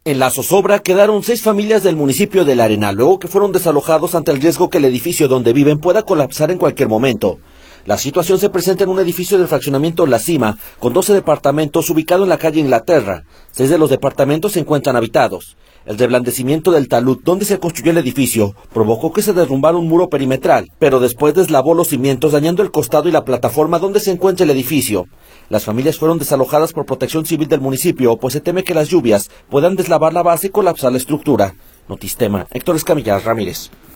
En la zozobra quedaron 6 familias del municipio del Arenal, luego que fueron desalojados ante el riesgo que el edificio donde viven pueda colapsar en cualquier momento. La situación se presenta en un edificio del fraccionamiento La Cima, con 12 departamentos ubicado en la calle Inglaterra. 6 de los departamentos se encuentran habitados. El reblandecimiento del talud donde se construyó el edificio provocó que se derrumbara un muro perimetral, pero después deslavó los cimientos dañando el costado y la plataforma donde se encuentra el edificio. Las familias fueron desalojadas por Protección Civil del municipio, pues se teme que las lluvias puedan deslavar la base y colapsar la estructura. Notistema, Héctor Escamilla Ramírez.